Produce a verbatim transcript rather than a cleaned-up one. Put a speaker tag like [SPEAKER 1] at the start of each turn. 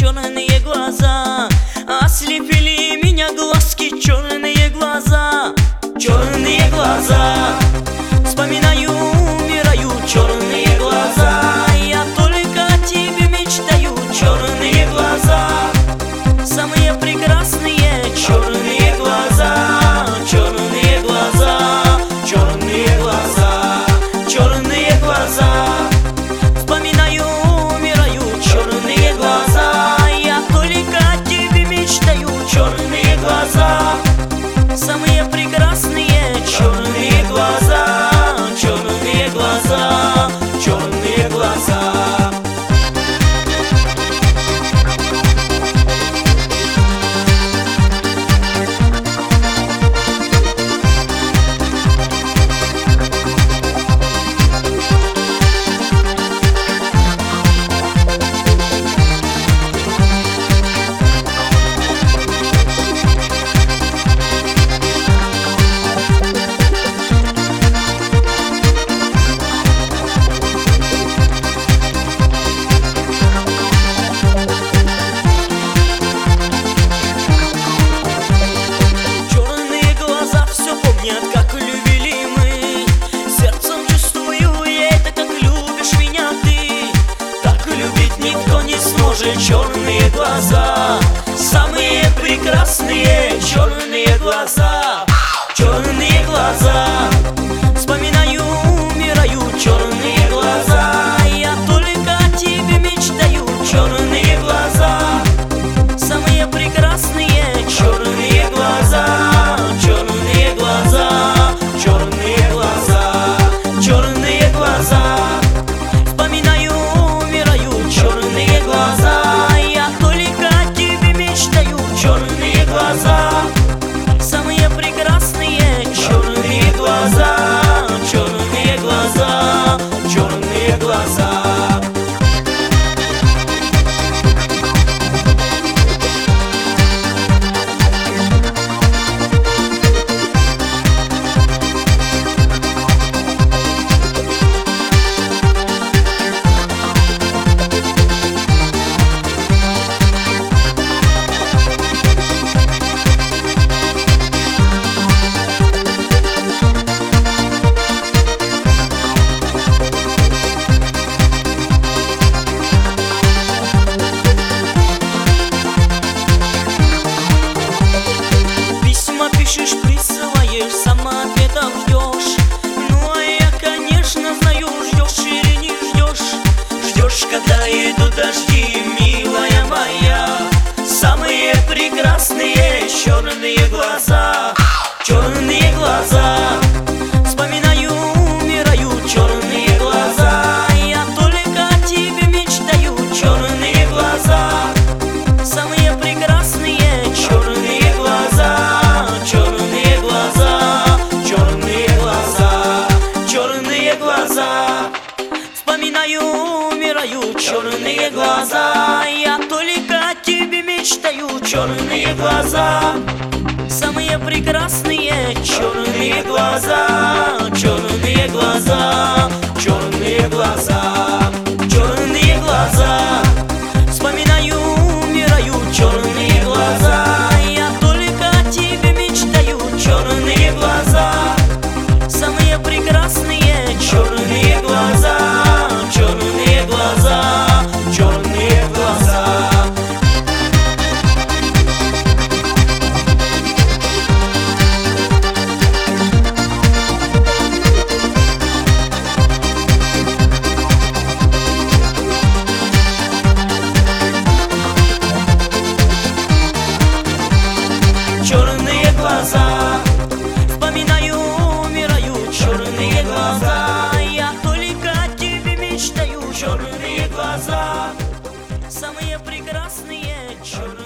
[SPEAKER 1] черные глаза. Ослепили меня глазки, черные глаза, черные глаза. Вспоминаю, умираю, черные глаза. Я только о тебе мечтаю, черные глаза. Самые прекрасные черные глаза, черные глаза, черные глаза, черные глаза. Вспоминаю, умираю, черные глаза. Я только о тебе мечтаю, черные глаза. Самые прекрасные черные глаза, черные глаза, черные глаза. Как любили мы, сердцем чувствую я это, как любишь меня ты. Так любить никто не сможет. Черные глаза, самые прекрасные черные глаза, черные глаза. Вспоминаю, умираю, черные глаза. Я только о тебе мечтаю, черные глаза. Самые прекрасные черные глаза, черные глаза, черные глаза, черные глаза. Вспоминаю, умираю, черные глаза. Я только о тебе мечтаю, черные глаза. Самые прекрасные черные глаза, черные глаза, черные глаза. Пишешь, присылаешь, сама ответов ждешь. Ну а я, конечно, знаю, ждешь или не ждешь. Ждешь, когда идут дожди, милая моя. Самые прекрасные черные глаза, черные глаза. Вспоминаю, умираю, черные глаза. Я только о тебе мечтаю, черные глаза. Самые прекрасные черные глаза, черные глаза, черные глаза, черные глаза. Вспоминаю, умираю, черные глаза. Я только о тебе мечтаю, черные глаза. Самые прекрасные черные глаза, черные глаза, черные глаза, черные глаза. Вспоминаю, умираю, черные глаза. Я только о тебе мечтаю, черные глаза. Самые прекрасные черные глаза, черные глаза, черные глаза. Черные глаза. Вспоминаю, умираю, черные глаза. Я только о тебе мечтаю, черные глаза. Самые прекрасные черные